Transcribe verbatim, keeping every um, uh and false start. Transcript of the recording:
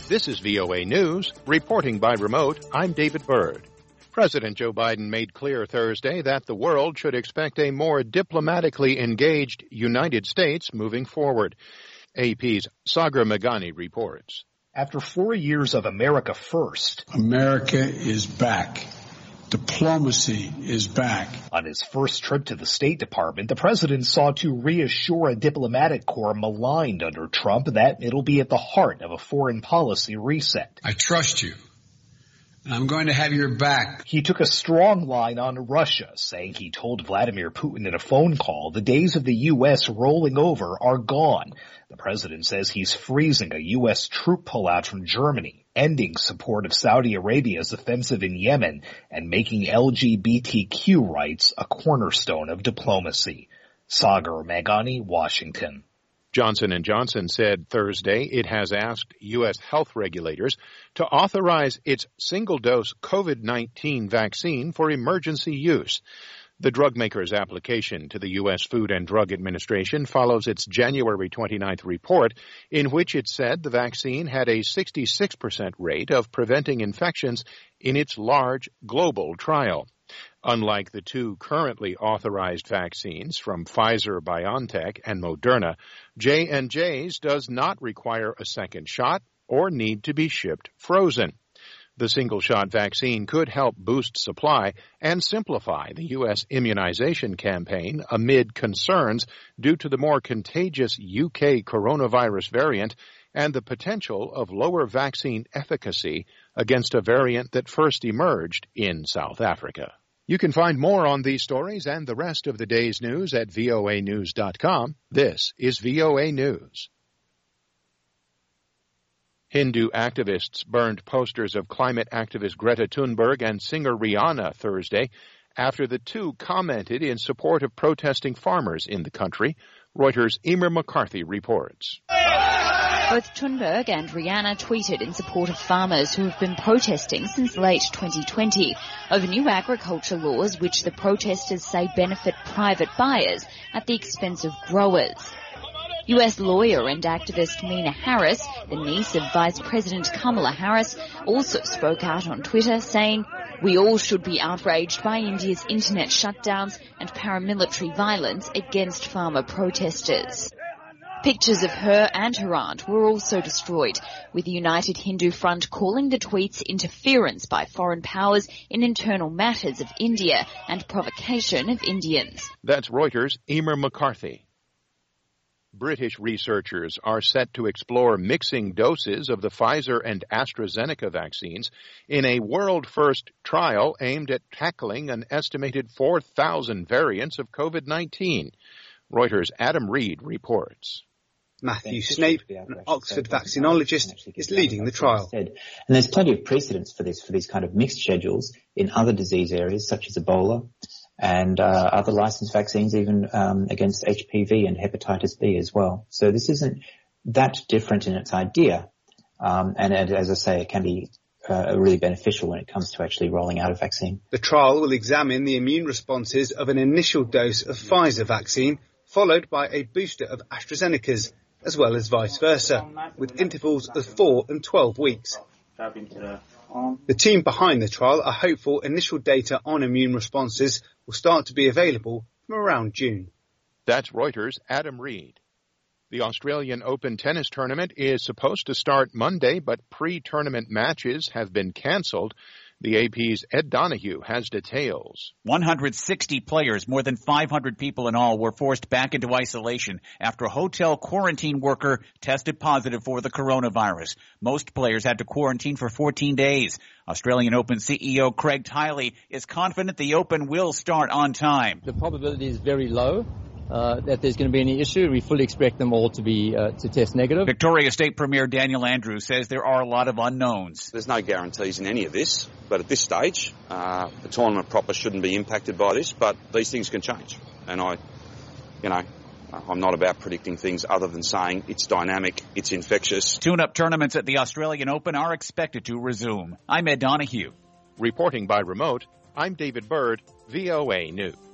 This is V O A News. Reporting by remote, I'm David Byrd. President Joe Biden made clear Thursday that the world should expect a more diplomatically engaged United States moving forward. A P's Sagar Meghani reports. After four years of America First, America is back. Diplomacy is back. On his first trip to the State Department, the president sought to reassure a diplomatic corps maligned under Trump that it'll be at the heart of a foreign policy reset. I trust you, and I'm going to have your back. He took a strong line on Russia, saying he told Vladimir Putin in a phone call the days of the U S rolling over are gone. The president says he's freezing a U S troop pullout from Germany, ending support of Saudi Arabia's offensive in Yemen, and making L G B T Q rights a cornerstone of diplomacy. Sagar Meghani, Washington. Johnson and Johnson said Thursday it has asked U S health regulators to authorize its single-dose COVID nineteen vaccine for emergency use. The drug maker's application to the U S Food and Drug Administration follows its January twenty-ninth report, in which it said the vaccine had a sixty-six percent rate of preventing infections in its large global trial. Unlike the two currently authorized vaccines from Pfizer-BioNTech and Moderna, J and J's does not require a second shot or need to be shipped frozen. The single-shot vaccine could help boost supply and simplify the U S immunization campaign amid concerns due to the more contagious U K coronavirus variant and the potential of lower vaccine efficacy against a variant that first emerged in South Africa. You can find more on these stories and the rest of the day's news at V O A news dot com. This is V O A News. Hindu activists burned posters of climate activist Greta Thunberg and singer Rihanna Thursday after the two commented in support of protesting farmers in the country. Reuters' Emer McCarthy reports. Both Thunberg and Rihanna tweeted in support of farmers who have been protesting since late twenty twenty over new agriculture laws which the protesters say benefit private buyers at the expense of growers. U S lawyer and activist Meena Harris, the niece of Vice President Kamala Harris, also spoke out on Twitter saying, "We all should be outraged by India's internet shutdowns and paramilitary violence against farmer protesters." Pictures of her and her aunt were also destroyed, with the United Hindu Front calling the tweets interference by foreign powers in internal matters of India and provocation of Indians. That's Reuters' Emer McCarthy. British researchers are set to explore mixing doses of the Pfizer and AstraZeneca vaccines in a world-first trial aimed at tackling an estimated four thousand variants of COVID nineteen. Reuters' Adam Reed reports. Matthew Snape, an Oxford vaccinologist, is leading the trial. And there's plenty of precedents for this, for these kind of mixed schedules in other disease areas such as Ebola and uh, other licensed vaccines, even um, against H P V and hepatitis B as well. So this isn't that different in its idea. Um, and as I say, it can be uh, really beneficial when it comes to actually rolling out a vaccine. The trial will examine the immune responses of an initial dose of Pfizer vaccine, followed by a booster of AstraZeneca's, as well as vice versa, with intervals of four and twelve weeks. The team behind the trial are hopeful initial data on immune responses will start to be available from around June. That's Reuters' Adam Reed. The Australian Open tennis tournament is supposed to start Monday, but pre-tournament matches have been cancelled. The A P's Ed Donahue has details. one hundred sixty players, more than five hundred people in all, were forced back into isolation after a hotel quarantine worker tested positive for the coronavirus. Most players had to quarantine for fourteen days. Australian Open C E O Craig Tiley is confident the Open will start on time. The probability is very low uh, that there's going to be any issue. We fully expect them all to be uh, to test negative. Victoria State Premier Daniel Andrews says there are a lot of unknowns. There's no guarantees in any of this, but at this stage, uh, the tournament proper shouldn't be impacted by this, but these things can change. And I, you know, I'm not about predicting things other than saying it's dynamic, it's infectious. Tune-up tournaments at the Australian Open are expected to resume. I'm Ed Donahue. Reporting by remote, I'm David Byrd, V O A News.